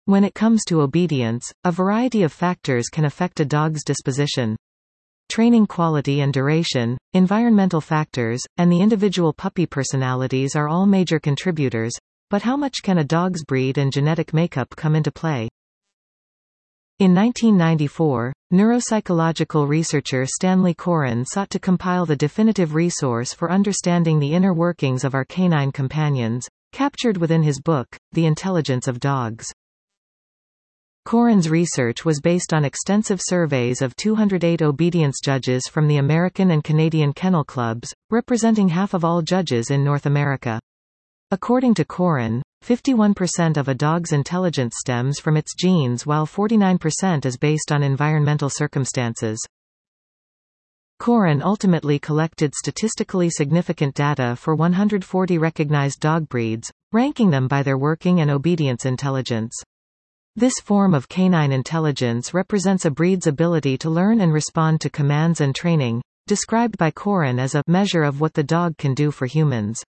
When it comes to obedience, a variety of factors can affect a dog's disposition. Training quality and duration, environmental factors, and the individual puppy personalities are all major contributors, but how much can a dog's breed and genetic makeup come into play? In 1994, neuropsychological researcher Stanley Coren sought to compile the definitive resource for understanding the inner workings of our canine companions, captured within his book, The Intelligence of Dogs. Coren's research was based on extensive surveys of 208 obedience judges from the American and Canadian kennel clubs, representing half of all judges in North America. According to Coren, 51% of a dog's intelligence stems from its genes while 49% is based on environmental circumstances. Coren ultimately collected statistically significant data for 140 recognized dog breeds, ranking them by their working and obedience intelligence. This form of canine intelligence represents a breed's ability to learn and respond to commands and training, described by Coren as a measure of what the dog can do for humans.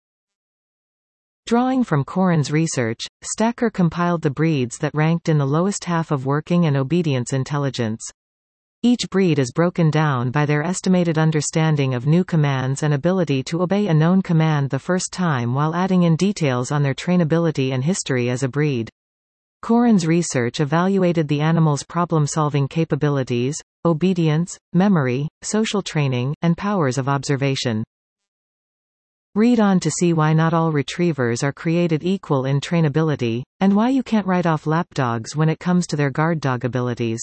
Drawing from Coren's research, Stacker compiled the breeds that ranked in the lowest half of working and obedience intelligence. Each breed is broken down by their estimated understanding of new commands and ability to obey a known command the first time while adding in details on their trainability and history as a breed. Coren's research evaluated the animal's problem-solving capabilities, obedience, memory, social training, and powers of observation. Read on to see why not all retrievers are created equal in trainability, and why you can't write off lapdogs when it comes to their guard dog abilities.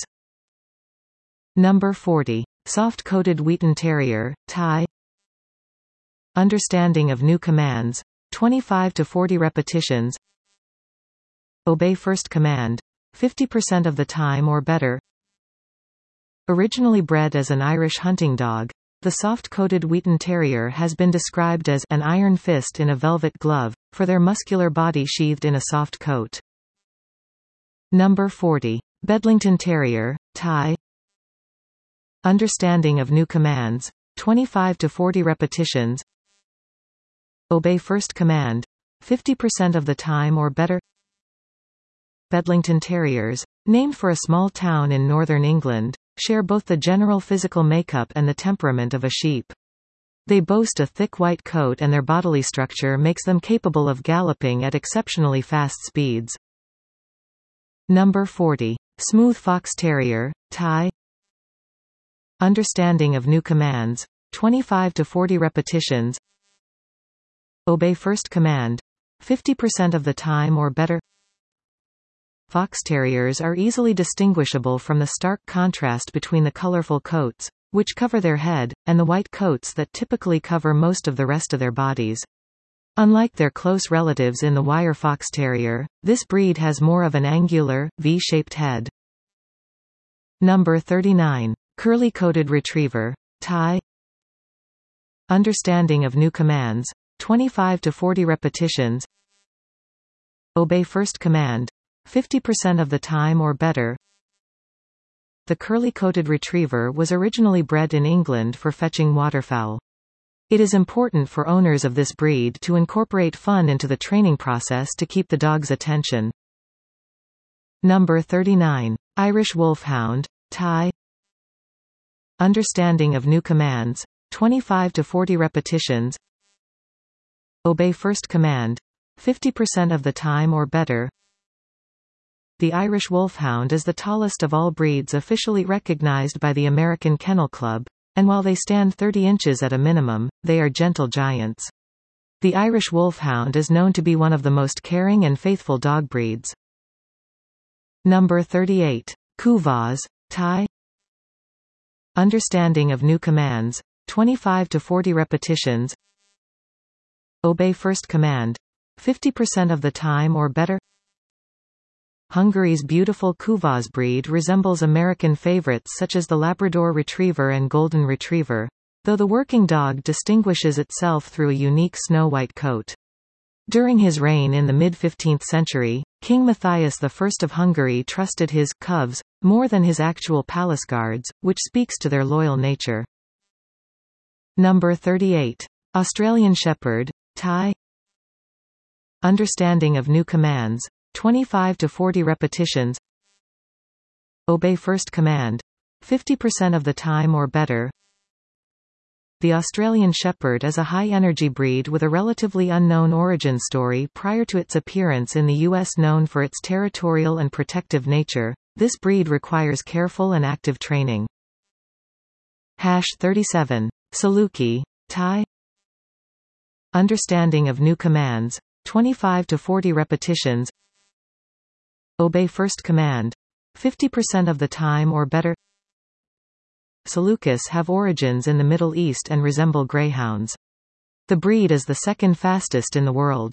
Number 40. Soft-coated Wheaten Terrier, Thai. Understanding of new commands, 25 to 40 repetitions. Obey first command, 50% of the time or better. Originally bred as an Irish hunting dog, the soft-coated Wheaten Terrier has been described as an iron fist in a velvet glove, for their muscular body sheathed in a soft coat. Number 40. Bedlington Terrier, Thai. Understanding of new commands, 25 to 40 repetitions. Obey first command, 50% of the time or better. Bedlington Terriers, named for a small town in northern England, share both the general physical makeup and the temperament of a sheep. They boast a thick white coat and their bodily structure makes them capable of galloping at exceptionally fast speeds. Number 40. Smooth Fox Terrier, Thai. Understanding of new commands, 25 to 40 repetitions. Obey first command, 50% of the time or better. Fox Terriers are easily distinguishable from the stark contrast between the colorful coats, which cover their head, and the white coats that typically cover most of the rest of their bodies. Unlike their close relatives in the wire Fox Terrier, this breed has more of an angular, V-shaped head. Number 39. Curly-coated Retriever, Thai. Understanding of new commands, 25 to 40 repetitions. Obey first command, 50% of the time or better. The curly-coated retriever was originally bred in England for fetching waterfowl. It is important for owners of this breed to incorporate fun into the training process to keep the dog's attention. Number 39. Irish Wolfhound, Thai. Understanding of new commands, 25 to 40 repetitions. Obey first command, 50% of the time or better. The Irish Wolfhound is the tallest of all breeds officially recognized by the American Kennel Club, and while they stand 30 inches at a minimum, they are gentle giants. The Irish Wolfhound is known to be one of the most caring and faithful dog breeds. Number 38. Kuvasz, Thai. Understanding of new commands, 25 to 40 repetitions. Obey first command, 50% of the time or better. Hungary's beautiful Kuvasz breed resembles American favorites such as the Labrador Retriever and Golden Retriever, though the working dog distinguishes itself through a unique snow-white coat. During his reign in the mid-15th century, King Matthias I of Hungary trusted his cubs more than his actual palace guards, which speaks to their loyal nature. Number 38. Australian Shepherd, Thai. Understanding of new commands, 25 to 40 repetitions. Obey first command. 50% of the time or better. The Australian Shepherd is a high-energy breed with a relatively unknown origin story prior to its appearance in the U.S. Known for its territorial and protective nature, this breed requires careful and active training. 37. Saluki, Thai. Understanding of new commands. 25 to 40 repetitions. Obey first command. 50% of the time or better. Salukis have origins in the Middle East and resemble greyhounds. The breed is the second fastest in the world.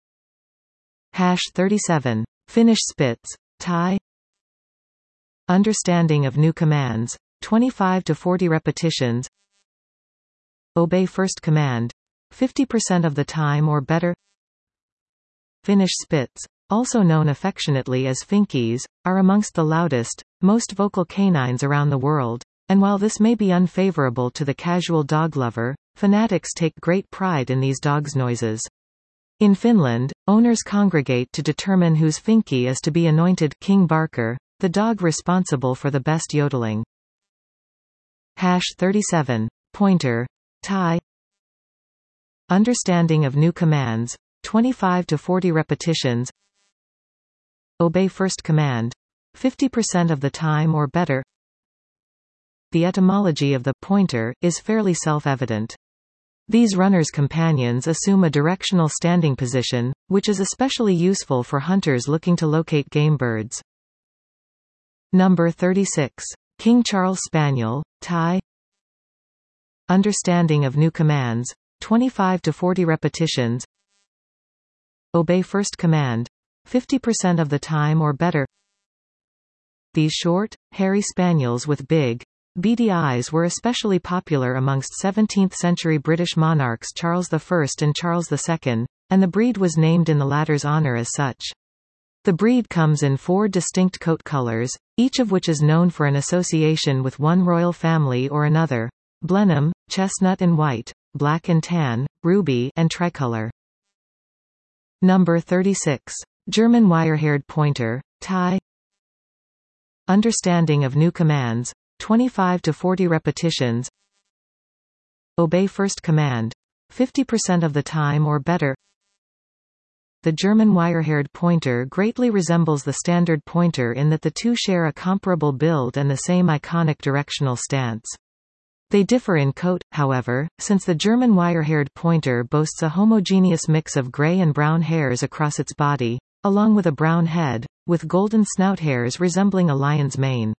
37. Finnish Spitz, Thai. Understanding of new commands. 25 to 40 repetitions. Obey first command. 50% of the time or better. Finnish Spitz, also known affectionately as Finkies, are amongst the loudest, most vocal canines around the world, and while this may be unfavorable to the casual dog lover, fanatics take great pride in these dogs' noises. In Finland, owners congregate to determine whose Finky is to be anointed King Barker, the dog responsible for the best yodeling. 37. Pointer, Thai. Understanding of new commands. 25 to 40 repetitions. Obey first command. 50% of the time or better. The etymology of the pointer is fairly self-evident. These runners' companions assume a directional standing position, which is especially useful for hunters looking to locate game birds. 36. King Charles Spaniel, Thai. Understanding of new commands. 25 to 40 repetitions. Obey first command. 50% of the time or better. These short, hairy spaniels with big, beady eyes were especially popular amongst 17th-century British monarchs Charles I and Charles II, and the breed was named in the latter's honour as such. The breed comes in 4 distinct coat colours, each of which is known for an association with one royal family or another: Blenheim, chestnut and white, black and tan, ruby, and tricolour. 36. German wire-haired pointer, Thai. Understanding of new commands. 25 to 40 repetitions. Obey first command. 50% of the time or better. The German wire-haired pointer greatly resembles the standard pointer in that the two share a comparable build and the same iconic directional stance. They differ in coat, however, since the German wire-haired pointer boasts a homogeneous mix of gray and brown hairs across its body, along with a brown head, with golden snout hairs resembling a lion's mane.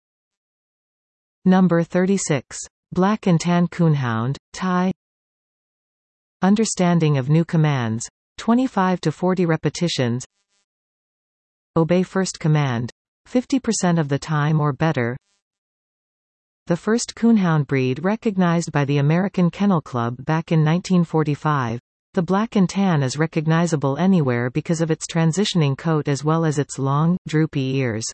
36. Black and tan coonhound, Thai. Understanding of new commands. 25 to 40 repetitions. Obey first command. 50% of the time or better. The first coonhound breed recognized by the American Kennel Club back in 1945, the black and tan is recognizable anywhere because of its transitioning coat as well as its long, droopy ears.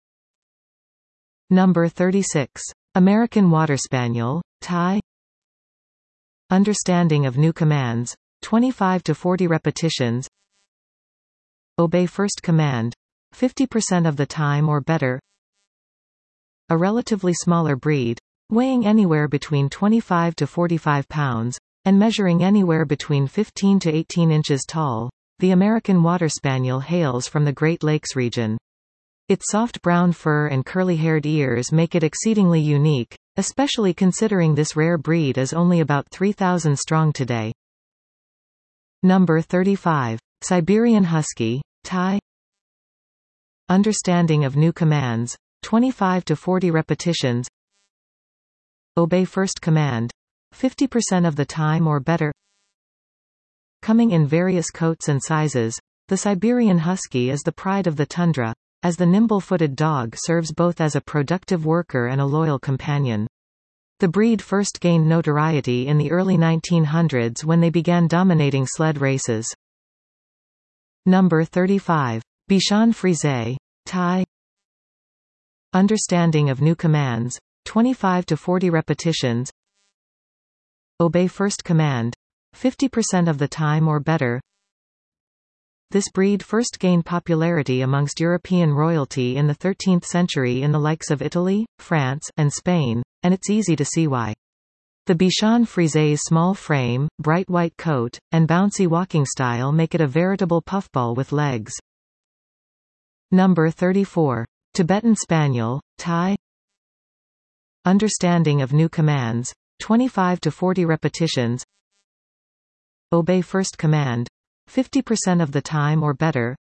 36. American Water Spaniel, Thai. Understanding of new commands. 25 to 40 repetitions. Obey first command. 50% of the time or better. A relatively smaller breed, weighing anywhere between 25 to 45 pounds, and measuring anywhere between 15 to 18 inches tall, the American Water Spaniel hails from the Great Lakes region. Its soft brown fur and curly-haired ears make it exceedingly unique, especially considering this rare breed is only about 3,000 strong today. 35. Siberian Husky, Thai. Understanding of new commands. 25 to 40 repetitions. Obey first command. 50% of the time or better. Coming in various coats and sizes, the Siberian Husky is the pride of the tundra, as the nimble-footed dog serves both as a productive worker and a loyal companion. The breed first gained notoriety in the early 1900s when they began dominating sled races. 35. Bichon Frise, Thai. Understanding of new commands. 25 to 40 repetitions. Obey first command. 50% of the time or better. This breed first gained popularity amongst European royalty in the 13th century in the likes of Italy, France, and Spain, and it's easy to see why. The Bichon Frise's small frame, bright white coat, and bouncy walking style make it a veritable puffball with legs. Number 34. Tibetan Spaniel, Thai. Understanding of new commands, 25 to 40 repetitions. Obey first command, 50% of the time or better.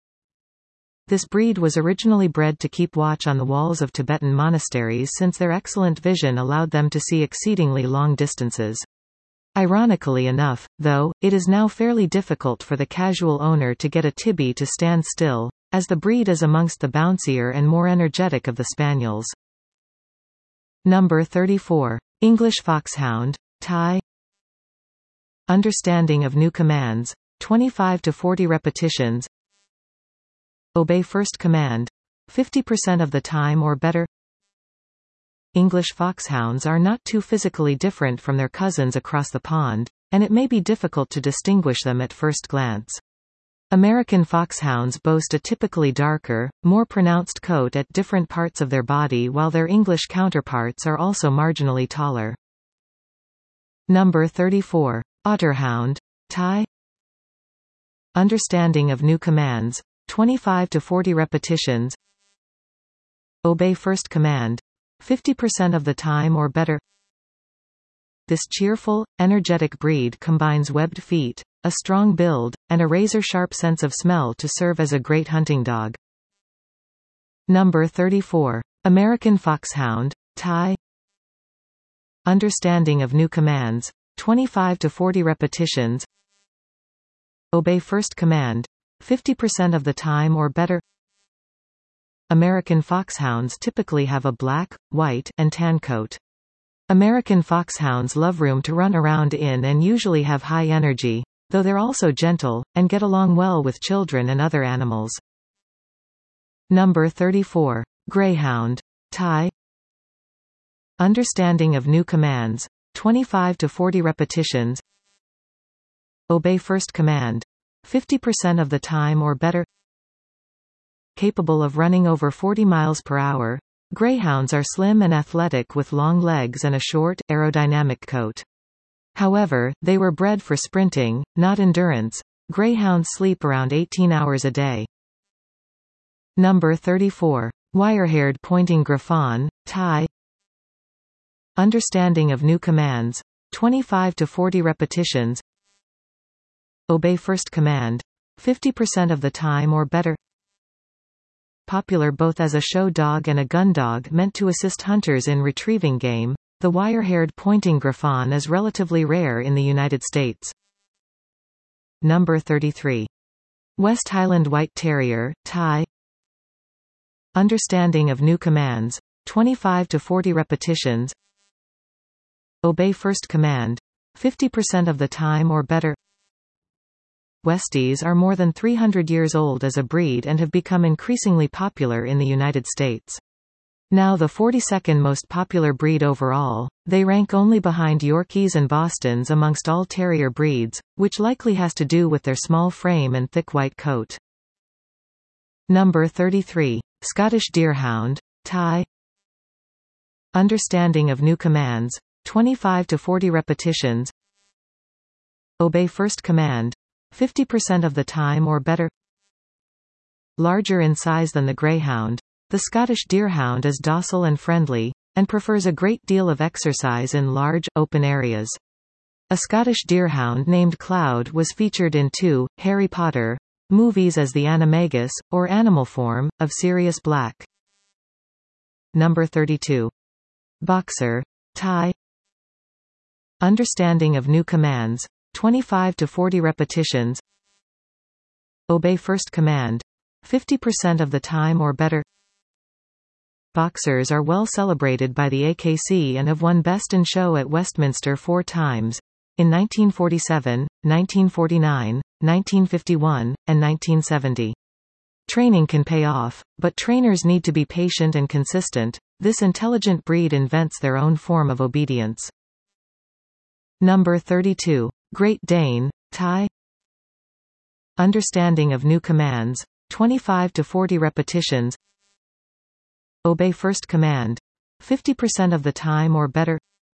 This breed was originally bred to keep watch on the walls of Tibetan monasteries since their excellent vision allowed them to see exceedingly long distances. Ironically enough, though, it is now fairly difficult for the casual owner to get a Tibi to stand still, as the breed is amongst the bouncier and more energetic of the spaniels. Number 34. English Foxhound, Thai. Understanding of new commands, 25 to 40 repetitions. Obey first command, 50% of the time or better. English foxhounds are not too physically different from their cousins across the pond, and it may be difficult to distinguish them at first glance. American foxhounds boast a typically darker, more pronounced coat at different parts of their body, while their English counterparts are also marginally taller. Number 34. Otterhound, Thai. Understanding of new commands, 25 to 40 repetitions. Obey first command, 50% of the time or better. This cheerful, energetic breed combines webbed feet, a strong build, and a razor-sharp sense of smell to serve as a great hunting dog. Number 34. American Foxhound, Thai. Understanding of new commands, 25 to 40 repetitions. Obey first command, 50% of the time or better. American foxhounds typically have a black, white, and tan coat. American foxhounds love room to run around in and usually have high energy, though they're also gentle, and get along well with children and other animals. Number 34. Greyhound, Thai. Understanding of new commands, 25 to 40 repetitions. Obey first command, 50% of the time or better. Capable of running over 40 miles per hour, greyhounds are slim and athletic with long legs and a short, aerodynamic coat. However, they were bred for sprinting, not endurance. Greyhounds sleep around 18 hours a day. Number 34. Wire-haired Pointing Griffon, Thai. Understanding of new commands, 25 to 40 repetitions. Obey first command, 50% of the time or better. Popular both as a show dog and a gun dog meant to assist hunters in retrieving game, the wire-haired Pointing Griffon is relatively rare in the United States. Number 33. West Highland White Terrier, Thai. Understanding of new commands, 25 to 40 repetitions. Obey first command, 50% of the time or better. Westies are more than 300 years old as a breed and have become increasingly popular in the United States. Now the 42nd most popular breed overall, they rank only behind Yorkies and Bostons amongst all terrier breeds, which likely has to do with their small frame and thick white coat. Number 33. Scottish Deerhound, Thai. Understanding of new commands, 25 to 40 repetitions. Obey first command, 50% of the time or better. Larger in size than the greyhound, the Scottish Deerhound is docile and friendly, and prefers a great deal of exercise in large, open areas. A Scottish Deerhound named Cloud was featured in 2 Harry Potter movies as the animagus, or animal form, of Sirius Black. Number 32. Boxer, Thai. Understanding of new commands, 25 to 40 repetitions. Obey first command, 50% of the time or better. Boxers are well celebrated by the AKC and have won Best in Show at Westminster 4 times, in 1947, 1949, 1951, and 1970. Training can pay off, but trainers need to be patient and consistent. This intelligent breed invents their own form of obedience. Number 32. Great Dane, Thai. Understanding of new commands, 25 to 40 repetitions. Obey first command, 50% of the time or better.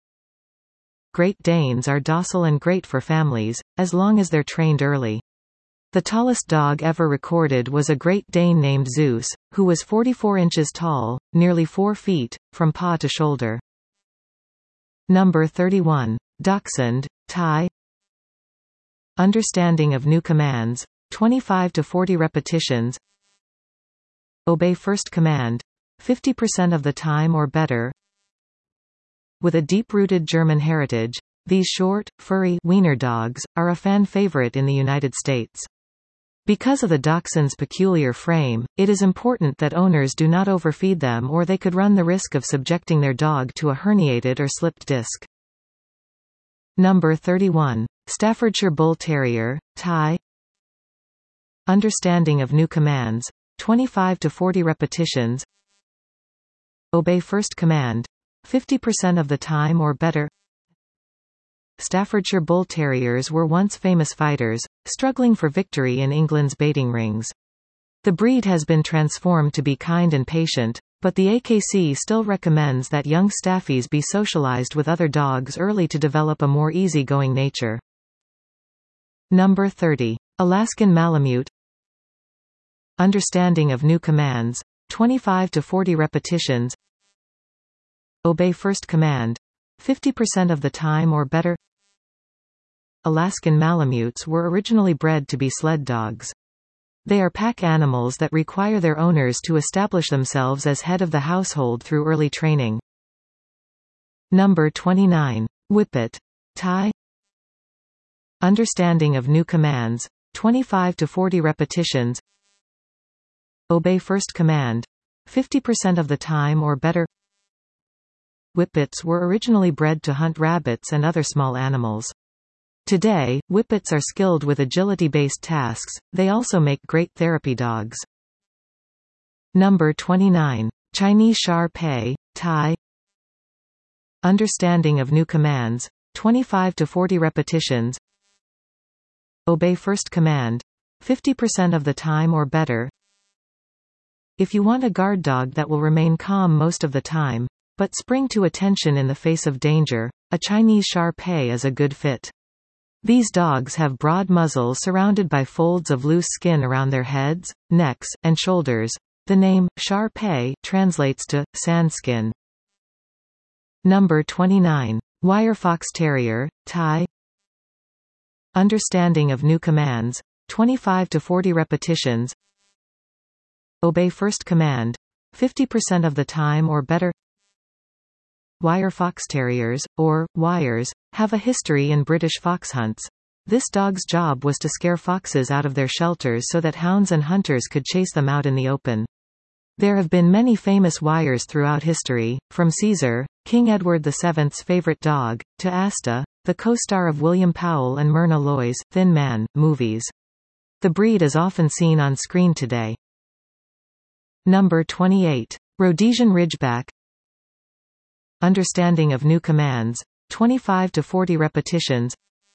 Great Danes are docile and great for families, as long as they're trained early. The tallest dog ever recorded was a Great Dane named Zeus, who was 44 inches tall, nearly 4 feet, from paw to shoulder. Number 31. Dachshund, Thai. Understanding of new commands, 25 to 40 repetitions. Obey first command, 50% of the time or better. With a deep-rooted German heritage, these short, furry wiener dogs are a fan favorite in the United States. Because of the dachshund's peculiar frame, it is important that owners do not overfeed them, or they could run the risk of subjecting their dog to a herniated or slipped disc. Number 31. Staffordshire Bull Terrier, Thai. Understanding of new commands, 25 to 40 repetitions. Obey first command, 50% of the time or better. Staffordshire Bull Terriers were once famous fighters, struggling for victory in England's baiting rings. The breed has been transformed to be kind and patient, but the AKC still recommends that young staffies be socialized with other dogs early to develop a more easygoing nature. Number 30. Alaskan Malamute. Understanding of new commands, 25 to 40 repetitions. Obey first command, 50% of the time or better. Alaskan Malamutes were originally bred to be sled dogs. They are pack animals that require their owners to establish themselves as head of the household through early training. Number 29. Whippet, Thai. Understanding of new commands, 25 to 40 repetitions. Obey first command, 50% of the time or better. Whippets were originally bred to hunt rabbits and other small animals. Today, Whippets are skilled with agility-based tasks. They also make great therapy dogs. Number 29. Chinese Shar Pei, Thai. Understanding of new commands, 25 to 40 repetitions. Obey first command, 50% of the time or better. If you want a guard dog that will remain calm most of the time, but spring to attention in the face of danger, a Chinese Shar Pei is a good fit. These dogs have broad muzzles surrounded by folds of loose skin around their heads, necks, and shoulders. The name, Shar Pei, translates to sand skin. Number 29. Wire Fox Terrier, Thai. Understanding of new commands, 25 to 40 repetitions. Obey first command, 50% of the time or better. Wire Fox Terriers, or wires, have a history in British fox hunts. This dog's job was to scare foxes out of their shelters so that hounds and hunters could chase them out in the open. There have been many famous wires throughout history, from Caesar, King Edward VII's favorite dog, to Asta, the co-star of William Powell and Myrna Loy's Thin Man movies. The breed is often seen on screen today. Number 28. Rhodesian Ridgeback. Understanding of new commands, 25 to 40 repetitions.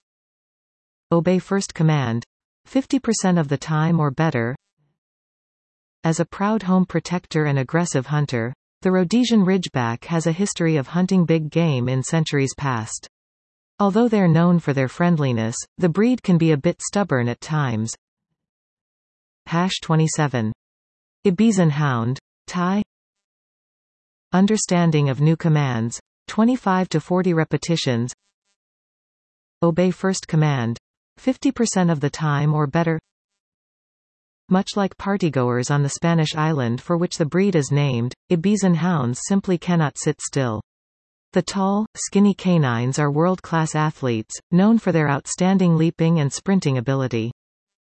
Obey first command, 50% of the time or better. As a proud home protector and aggressive hunter, the Rhodesian Ridgeback has a history of hunting big game in centuries past. Although they're known for their friendliness, the breed can be a bit stubborn at times. 27. Ibizan Hound, Thai. Understanding of new commands, 25 to 40 repetitions. Obey first command, 50% of the time or better. Much like partygoers on the Spanish island for which the breed is named, Ibizan hounds simply cannot sit still. The tall, skinny canines are world-class athletes, known for their outstanding leaping and sprinting ability.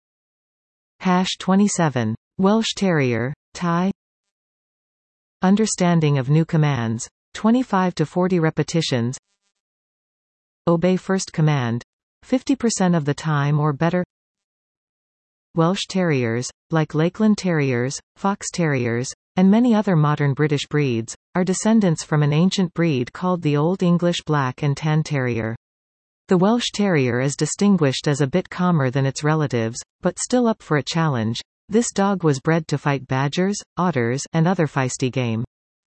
27. Welsh Terrier, Thai. Understanding of new commands, 25 to 40 repetitions. Obey first command, 50% of the time or better. Welsh Terriers, like Lakeland Terriers, Fox Terriers, and many other modern British breeds, are descendants from an ancient breed called the Old English Black and Tan Terrier. The Welsh Terrier is distinguished as a bit calmer than its relatives, but still up for a challenge. This dog was bred to fight badgers, otters, and other feisty game.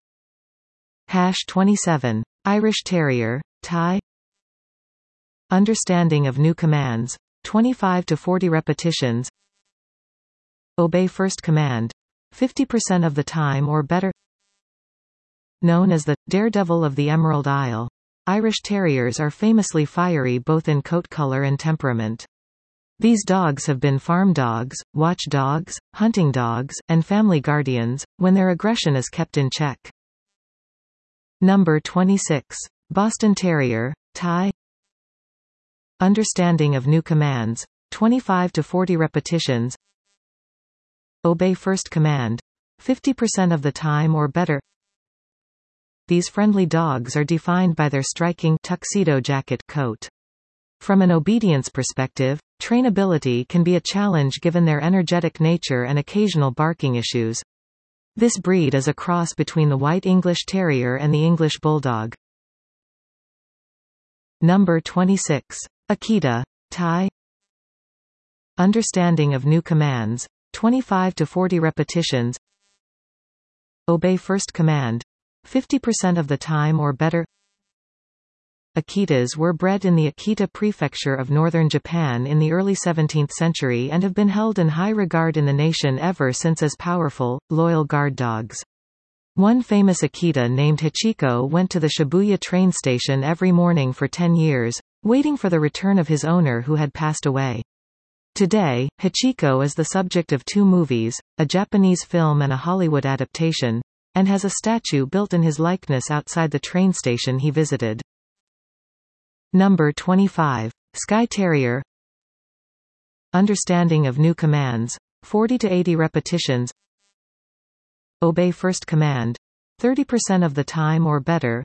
27. Irish Terrier, Thai. Understanding of new commands. 25 to 40 repetitions. Obey first command. 50% of the time or better. Known as the daredevil of the Emerald Isle, Irish Terriers are famously fiery both in coat color and temperament. These dogs have been farm dogs, watch dogs, hunting dogs, and family guardians, when their aggression is kept in check. Number 26. Boston Terrier, Thai. Understanding of new commands. 25 to 40 repetitions. Obey first command. 50% of the time or better. These friendly dogs are defined by their striking tuxedo jacket coat. From an obedience perspective, trainability can be a challenge given their energetic nature and occasional barking issues. This breed is a cross between the White English Terrier and the English Bulldog. Number 26. Akita, Thai. Understanding of new commands. 25 to 40 repetitions. Obey first command. 50% of the time or better. Akitas were bred in the Akita prefecture of northern Japan in the early 17th century and have been held in high regard in the nation ever since as powerful, loyal guard dogs. One famous Akita named Hachiko went to the Shibuya train station every morning for 10 years, waiting for the return of his owner who had passed away. Today, Hachiko is the subject of 2 movies, a Japanese film and a Hollywood adaptation, and has a statue built in his likeness outside the train station he visited. Number 25. Skye Terrier. Understanding of new commands. 40 to 80 repetitions. Obey first command. 30% of the time or better.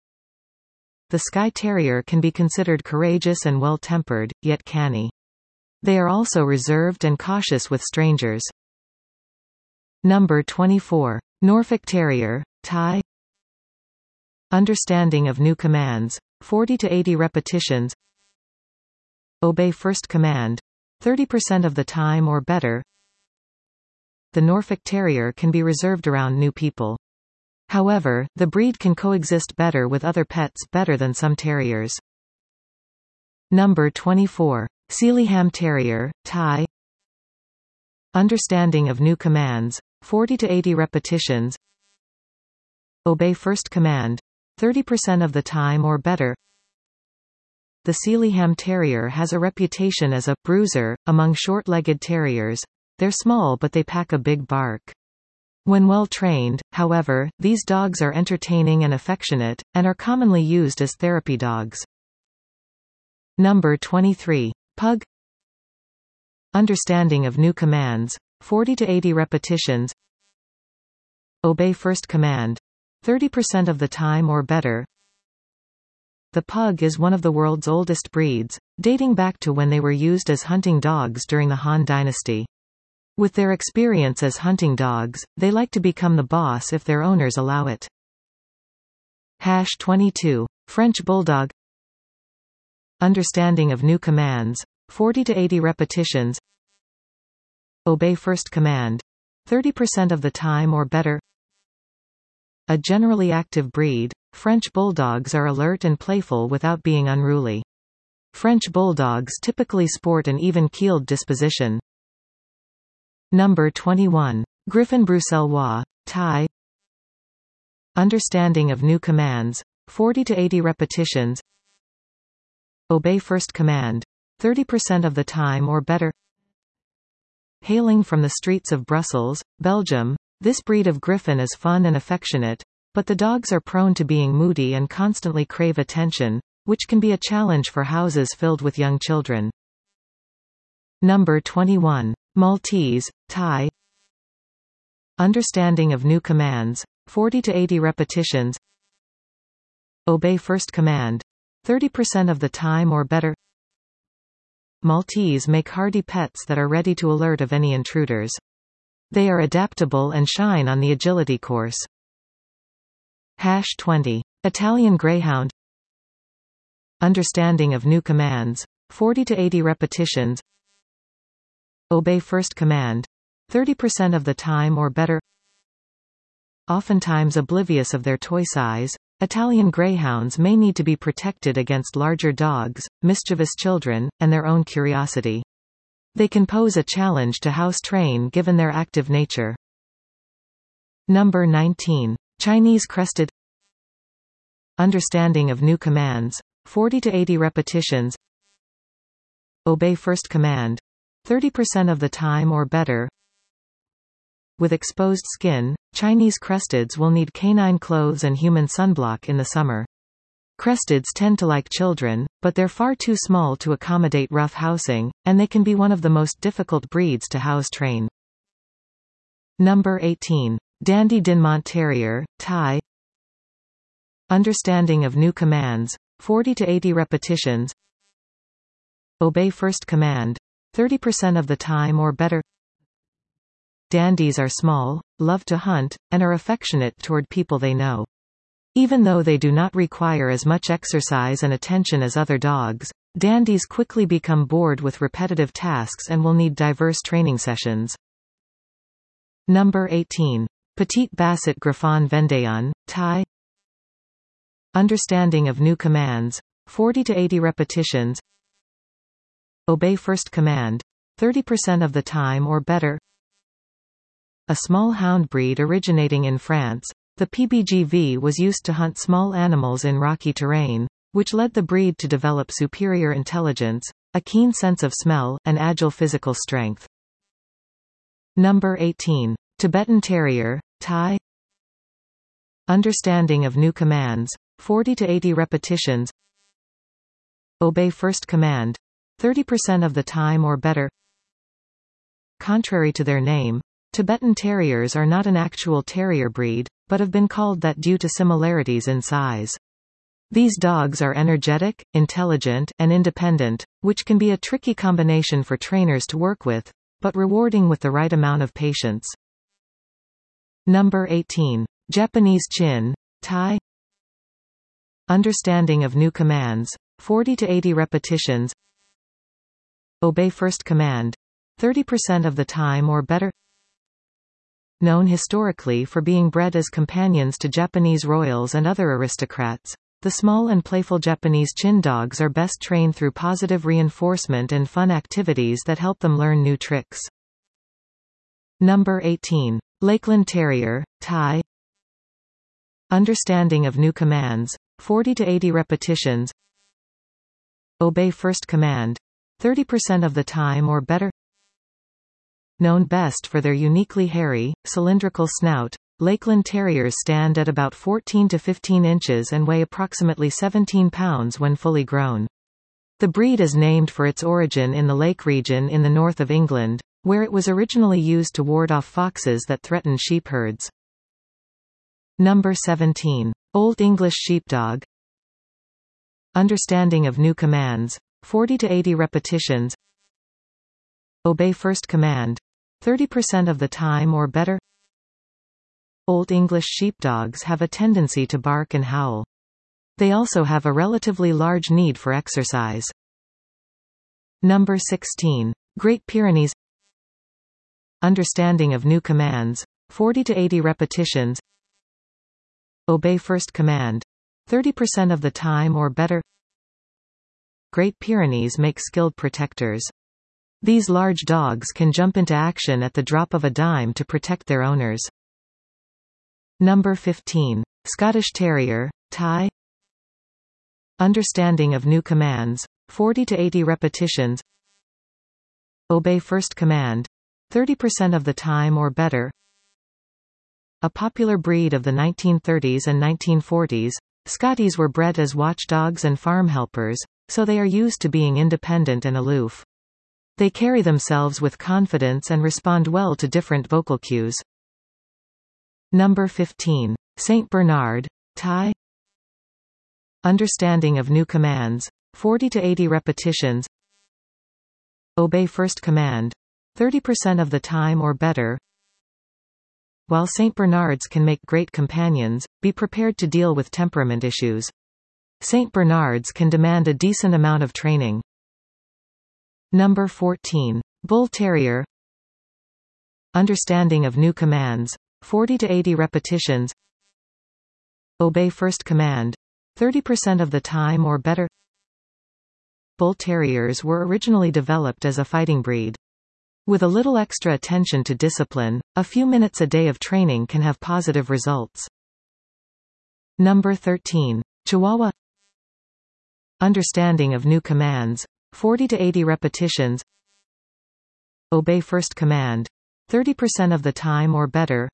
The Skye Terrier can be considered courageous and well-tempered, yet canny. They are also reserved and cautious with strangers. Number 24. Norfolk Terrier, Thai. Understanding of new commands. 40 to 80 repetitions. Obey first command. 30% of the time or better. The Norfolk Terrier can be reserved around new people. However, the breed can coexist better with other pets better than some terriers. Number 24. Sealyham Terrier, Thai. Understanding of new commands. 40 to 80 repetitions. Obey first command. 30% of the time or better. The Sealyham Terrier has a reputation as a bruiser among short-legged terriers. They're small but they pack a big bark. When well trained, however, these dogs are entertaining and affectionate, and are commonly used as therapy dogs. Number 23. Pug. Understanding of new commands. 40 to 80 repetitions. Obey first command. 30% of the time or better. The pug is one of the world's oldest breeds, dating back to when they were used as hunting dogs during the Han Dynasty. With their experience as hunting dogs, they like to become the boss if their owners allow it. 22. French Bulldog. Understanding of new commands. 40 to 80 repetitions. Obey first command. 30% of the time or better. A generally active breed, French Bulldogs are alert and playful without being unruly. French Bulldogs typically sport an even-keeled disposition. Number 21. Griffon Bruxellois, Thai. Understanding of new commands. 40 to 80 repetitions. Obey first command. 30% of the time or better. Hailing from the streets of Brussels, Belgium, this breed of Griffon is fun and affectionate, but the dogs are prone to being moody and constantly crave attention, which can be a challenge for houses filled with young children. Number 21. Maltese, Thai. Understanding of new commands. 40 to 80 repetitions. Obey first command. 30% of the time or better. Maltese make hardy pets that are ready to alert of any intruders. They are adaptable and shine on the agility course. 20. Italian Greyhound. Understanding of new commands, 40 to 80 repetitions. Obey first command, 30% of the time or better. Oftentimes oblivious of their toy size, Italian Greyhounds may need to be protected against larger dogs, mischievous children, and their own curiosity. They can pose a challenge to house train given their active nature. Number 19. Chinese Crested. Understanding of new commands, 40 to 80 repetitions. Obey first command, 30% of the time or better. With exposed skin, Chinese Cresteds will need canine clothes and human sunblock in the summer. Cresteds tend to like children, but they're far too small to accommodate rough housing, and they can be one of the most difficult breeds to house train. Number 18. Dandy Dinmont Terrier, Thai. Understanding of new commands, 40 to 80 repetitions. Obey first command, 30% of the time or better. Dandies are small, love to hunt, and are affectionate toward people they know. Even though they do not require as much exercise and attention as other dogs, dandies quickly become bored with repetitive tasks and will need diverse training sessions. Number 18. Petite Basset Griffon Vendéen, Thai. Understanding of new commands, 40 to 80 repetitions. Obey first command, 30% of the time or better. A small hound breed originating in France, the PBGV was used to hunt small animals in rocky terrain, which led the breed to develop superior intelligence, a keen sense of smell, and agile physical strength. Number 18. Tibetan Terrier, Thai. Understanding of new commands, 40 to 80 repetitions. Obey first command, 30% of the time or better. Contrary to their name, Tibetan Terriers are not an actual terrier breed, but have been called that due to similarities in size. These dogs are energetic, intelligent, and independent, which can be a tricky combination for trainers to work with, but rewarding with the right amount of patience. Number 18. Japanese Chin, Thai. Understanding of new commands, 40 to 80 repetitions. Obey first command, 30% of the time or better. Known historically for being bred as companions to Japanese royals and other aristocrats, the small and playful Japanese Chin dogs are best trained through positive reinforcement and fun activities that help them learn new tricks. Number 18. Lakeland Terrier, Thai. Understanding of new commands, 40 to 80 repetitions. Obey first command, 30% of the time or better. Known best for their uniquely hairy, cylindrical snout, Lakeland Terriers stand at about 14 to 15 inches and weigh approximately 17 pounds when fully grown. The breed is named for its origin in the Lake region in the north of England, where it was originally used to ward off foxes that threatened sheep herds. Number 17. Old English Sheepdog. Understanding of new commands, 40 to 80 repetitions. Obey first command, 30% of the time or better. Old English Sheepdogs have a tendency to bark and howl. They also have a relatively large need for exercise. Number 16. Great Pyrenees. Understanding of new commands, 40 to 80 repetitions. Obey first command, 30% of the time or better. Great Pyrenees make skilled protectors. These large dogs can jump into action at the drop of a dime to protect their owners. Number 15. Scottish Terrier, Thai. Understanding of new commands, 40 to 80 repetitions. Obey first command, 30% of the time or better. A popular breed of the 1930s and 1940s, Scotties were bred as watchdogs and farm helpers, so they are used to being independent and aloof. They carry themselves with confidence and respond well to different vocal cues. Number 15. Saint Bernard, Thai. Understanding of new commands, 40 to 80 repetitions. Obey first command, 30% of the time or better. While Saint Bernards can make great companions, be prepared to deal with temperament issues. Saint Bernards can demand a decent amount of training. Number 14. Bull Terrier. Understanding of new commands. 40 to 80 repetitions. Obey first command. 30% of the time or better. Bull Terriers were originally developed as a fighting breed. With a little extra attention to discipline, a few minutes a day of training can have positive results. Number 13. Chihuahua. Understanding of new commands. 40 to 80 repetitions. Obey first command. 30% of the time or better.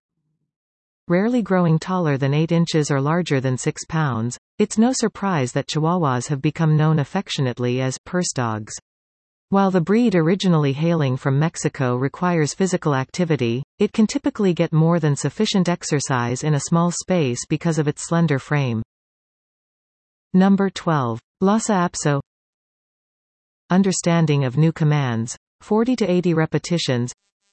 Rarely growing taller than 8 inches or larger than 6 pounds, it's no surprise that Chihuahuas have become known affectionately as purse dogs. While the breed originally hailing from Mexico requires physical activity, it can typically get more than sufficient exercise in a small space because of its slender frame. Number 12. Lhasa Apso. Understanding of new commands. 40 to 80 repetitions.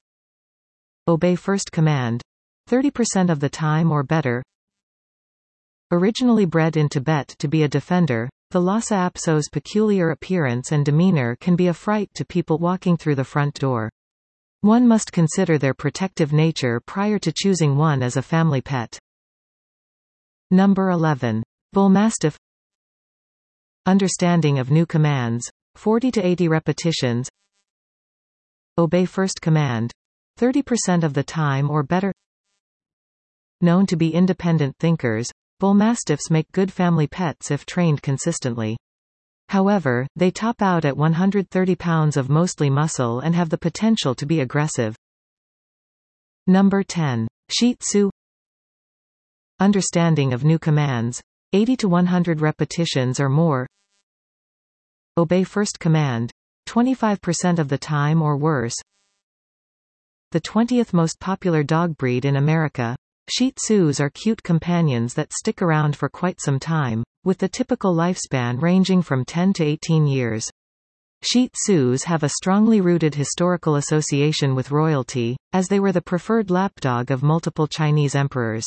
Obey first command. 30% of the time or better. Originally bred in Tibet to be a defender, the Lhasa Apso's peculiar appearance and demeanor can be a fright to people walking through the front door. One must consider their protective nature prior to choosing one as a family pet. Number 11. Bull Mastiff. Understanding of new commands. 40 to 80 repetitions. Obey first command. 30% of the time or better. Known to be independent thinkers, Bull Mastiffs make good family pets if trained consistently. However, they top out at 130 pounds of mostly muscle and have the potential to be aggressive. Number 10. Shih Tzu. Understanding of new commands. 80 to 100 repetitions or more. Obey first command. 25% of the time or worse. The 20th most popular dog breed in America. Shih Tzus are cute companions that stick around for quite some time, with the typical lifespan ranging from 10 to 18 years. Shih Tzus have a strongly rooted historical association with royalty, as they were the preferred lapdog of multiple Chinese emperors.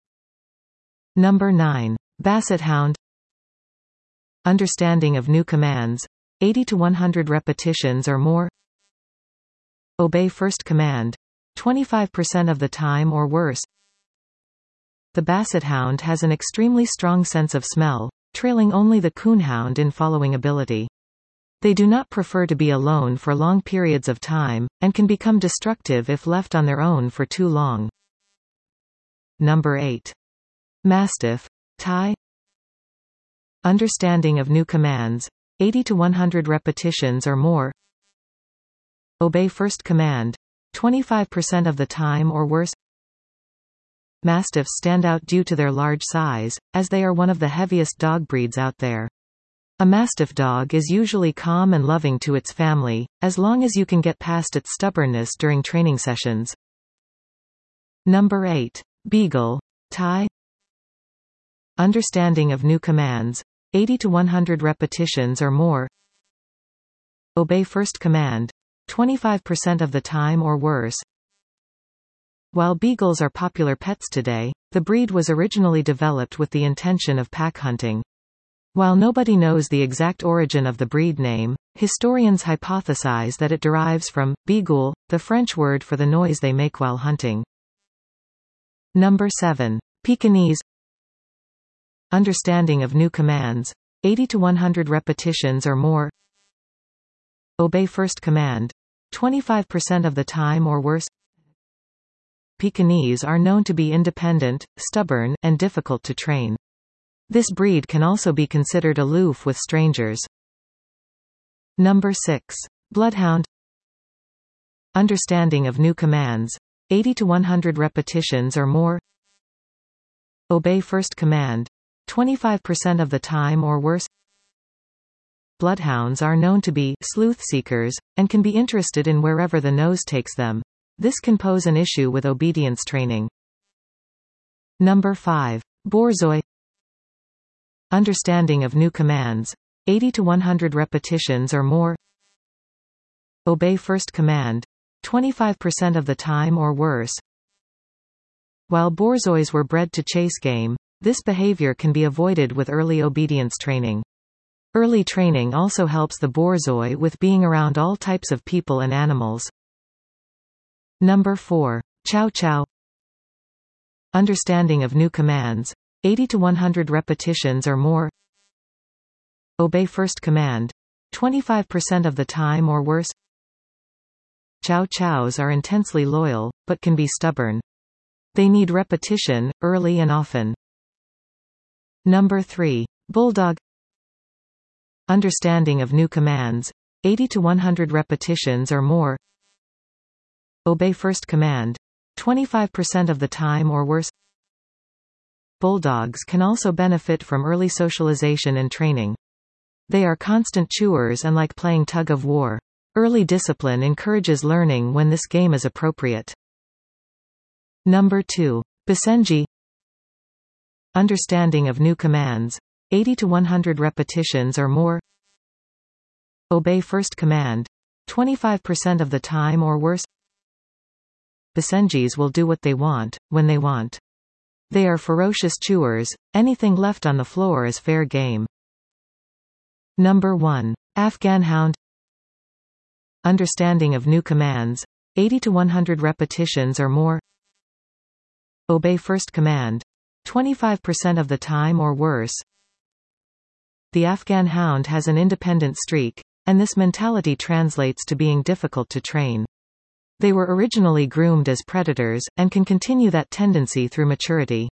Number 9. Basset Hound. Understanding of new commands. 80 to 100 repetitions or more. Obey first command. 25% of the time or worse. The Basset Hound has an extremely strong sense of smell, trailing only the Coonhound in following ability. They do not prefer to be alone for long periods of time, and can become destructive if left on their own for too long. Number 8. Mastiff. Thai. Understanding of new commands. 80 to 100 repetitions or more. Obey first command. 25% of the time or worse. Mastiffs stand out due to their large size, as they are one of the heaviest dog breeds out there. A Mastiff dog is usually calm and loving to its family, as long as you can get past its stubbornness during training sessions. Number 8. Beagle. Thai. Understanding of new commands. 80 to 100 repetitions or more. Obey first command. 25% of the time or worse. While beagles are popular pets today, the breed was originally developed with the intention of pack hunting. While nobody knows the exact origin of the breed name, historians hypothesize that it derives from bigoule, the French word for the noise they make while hunting. Number 7. Pekingese. Understanding of new commands. 80 to 100 repetitions or more. Obey first command. 25% of the time or worse. Pekingese are known to be independent, stubborn, and difficult to train. This breed can also be considered aloof with strangers. Number 6. Bloodhound. Understanding of new commands. 80 to 100 repetitions or more. Obey first command. 25% of the time or worse. Bloodhounds are known to be sleuth seekers, and can be interested in wherever the nose takes them. This can pose an issue with obedience training. Number 5. Borzoi. Understanding of new commands. 80 to 100 repetitions or more. Obey first command. 25% of the time or worse. While borzois were bred to chase game, this behavior can be avoided with early obedience training. Early training also helps the borzoi with being around all types of people and animals. Number 4. Chow chow. Understanding of new commands. 80 to 100 repetitions or more. Obey first command. 25% of the time or worse. Chow chows are intensely loyal, but can be stubborn. They need repetition, early and often. Number 3. Bulldog. Understanding of new commands. 80 to 100 repetitions or more. Obey first command. 25% of the time or worse. Bulldogs can also benefit from early socialization and training. They are constant chewers and like playing tug of war. Early discipline encourages learning when this game is appropriate. Number 2. Basenji. Understanding of new commands. 80 to 100 repetitions or more. Obey first command. 25% of the time or worse. Basenjis will do what they want, when they want. They are ferocious chewers, anything left on the floor is fair game. Number 1. Afghan Hound. Understanding of new commands. 80 to 100 repetitions or more. Obey first command. 25% of the time or worse. The Afghan Hound has an independent streak, and this mentality translates to being difficult to train. They were originally groomed as predators, and can continue that tendency through maturity.